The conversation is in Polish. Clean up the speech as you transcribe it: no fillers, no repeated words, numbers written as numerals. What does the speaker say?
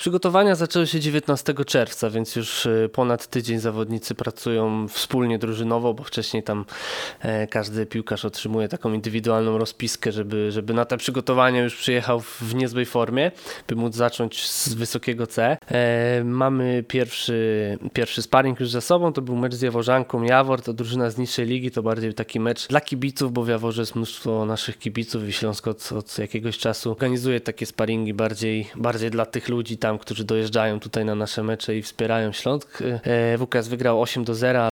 Przygotowania zaczęły się 19 czerwca, więc już ponad tydzień zawodnicy pracują wspólnie drużynowo, bo wcześniej tam każdy piłkarz otrzymuje taką indywidualną rozpiskę, żeby na te przygotowania już przyjechał w niezłej formie, by móc zacząć z wysokiego C. Mamy pierwszy sparring już za sobą, to był mecz z Jaworzanką. Jawor to drużyna z niższej ligi, to bardziej taki mecz dla kibiców, bo w Jaworze jest mnóstwo naszych kibiców i Śląsk od jakiegoś czasu organizuje takie sparingi bardziej dla tych ludzi tam, którzy dojeżdżają tutaj na nasze mecze i wspierają Śląsk. WKS wygrał 8-0,